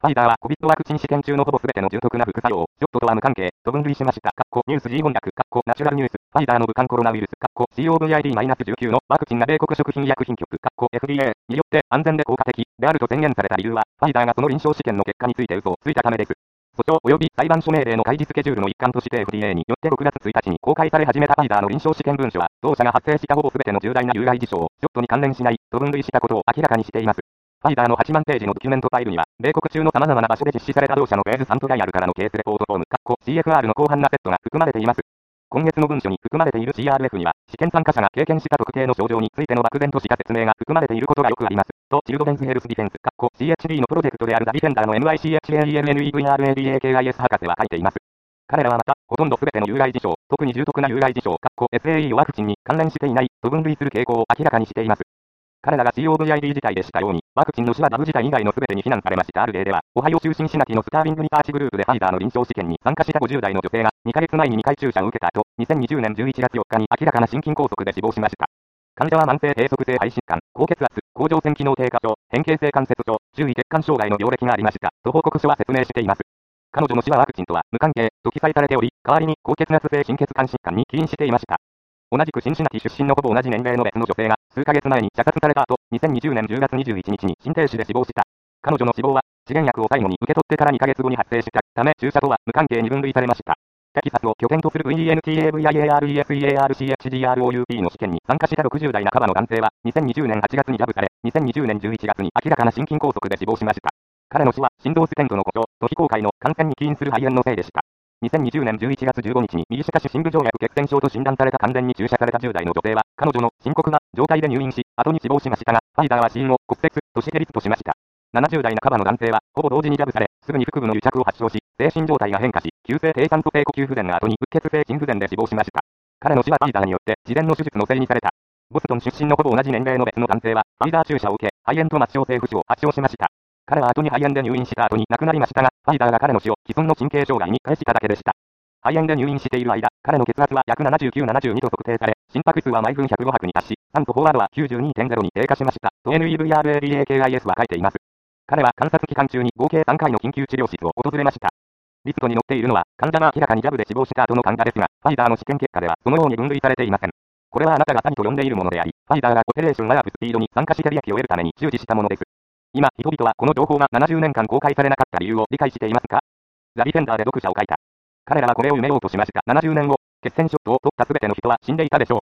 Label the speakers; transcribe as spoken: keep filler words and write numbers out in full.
Speaker 1: ファイザーは コビッド ワクチン試験中のほぼ全ての重篤な副作用を、ショットとは無関係、と分類しました。ニュース G 翻訳、ナチュラルニュース、ファイザーの武漢コロナウイルス、コブイディじゅうきゅう のワクチンが米国食品医薬品局、エフディーエー によって安全で効果的であると宣言された理由は、ファイザーがその臨床試験の結果について嘘をついたためです。訴訟及び裁判所命令の開示スケジュールの一環として エフディーエー によってろくがつついたちに公開され始めたファイザーの臨床試験文書は、同社が発生したほぼ全ての重大な有害事象をショットに関連しないと分類したことを明らかにしています。ファイザーのはちまんページのドキュメントファイルには、米国中の様々な場所で実施された同社のフェーズさんトライアルからのケースレポートフォーム、シーエフアール の広範なセットが含まれています。今月の文書に含まれている シーアールエフ には、試験参加者が経験した特定の症状についての漠然とした説明が含まれていることがよくあります。と、チルドレンスヘルスディフェンス、シーエイチディー のプロジェクトであるザ・ディフェンダーの エムアイシーエイチエーイーエルエヌイーブイアールエーディーエーケーアイエス 博士は書いています。彼らはまた、ほとんど全ての有害事象、特に重篤な有害事象、エスエーイー をワクチンに関連していないと分類する傾向を明らかにしています。彼らが コブイディー 事態でしたように、ワクチンの死はダブ事態以外の全てに非難されました。ある例では、オハイオ州シンシナティのスターリングリサーチグループでファイザーの臨床試験に参加したごじゅう代の女性が、にかげつまえににかい注射を受けた後、にせんにじゅうねんじゅういちがつよっかに明らかな心筋梗塞で死亡しました。患者は慢性閉塞性肺疾患、高血圧、甲状腺機能低下症、変形性関節症、注意血管障害の病歴がありました。と報告書は説明しています。彼女の死はワクチンとは無関係と記載されており、代わりに高血圧性心血管疾患に起因していました。同じくシンシナティ出身のほぼ同じ年齢の別の女性が、数ヶ月前に射殺された後、にせんにじゅうねんじゅうがつにじゅういちにちに心停止で死亡した。彼女の死亡は、治験薬を最後に受け取ってからにかげつごに発生したため、注射とは無関係に分類されました。テキサスを拠点とする ブイエヌティーエーブイアイエーアールイーエスイーエーアールシーエイチディーアールオーユーピー の試験に参加したろくじゅう代半ばの男性は、にせんにじゅうねんはちがつにジャブされ、にせんにじゅうねんじゅういちがつに明らかな心筋梗塞で死亡しました。彼の死は、心臓ステントの故障と非公開の感染に起因する肺炎のせいでした。にせんにじゅうねんじゅういちがつじゅうごにちに右下視深部静脈血栓症と診断された完全に注射されたじゅう代の女性は、彼女の深刻な状態で入院し、後に死亡しましたが、ファイザーは死因を骨折としてリストしました。ななじゅう代半ばの男性は、ほぼ同時にジャブされ、すぐに腹部の癒着を発症し、精神状態が変化し、急性低酸素性呼吸不全の後に鬱血性心不全で死亡しました。彼の死はファイザーによって、事前の手術のせいにされた。ボストン出身のほぼ同じ年齢の別の男性は、ファイザー注射を受け、肺炎と末梢性不死を発症しました。彼は後に肺炎で入院した後に亡くなりましたが、ファイザーが彼の死を既存の神経障害に返しただけでした。肺炎で入院している間、彼の血圧は約ななじゅうきゅう、ななじゅうにと測定され、心拍数は毎分ひゃくごはくに達し、酸素飽和度は きゅうじゅうにてんゼロ に低下しました。と エヌイーブイアールエーディーエーケーアイエス は書いています。彼は観察期間中に合計さんかいの緊急治療室を訪れました。リストに載っているのは、患者が明らかにジャブで死亡した後の患者ですが、ファイザーの試験結果ではそのように分類されていません。これはあなたが詐欺と呼んでいるものであり、ファイザーがオペレーションワープスピードに参加して利益を得るために従事したものです。今、人々はこの情報がななじゅうねんかん公開されなかった理由を理解していますか？ザ・ディフェンダーで読者を書いた。彼らはこれを埋めようとしました。ななじゅうねんご、血栓ショットを取った全ての人は死んでいたでしょう。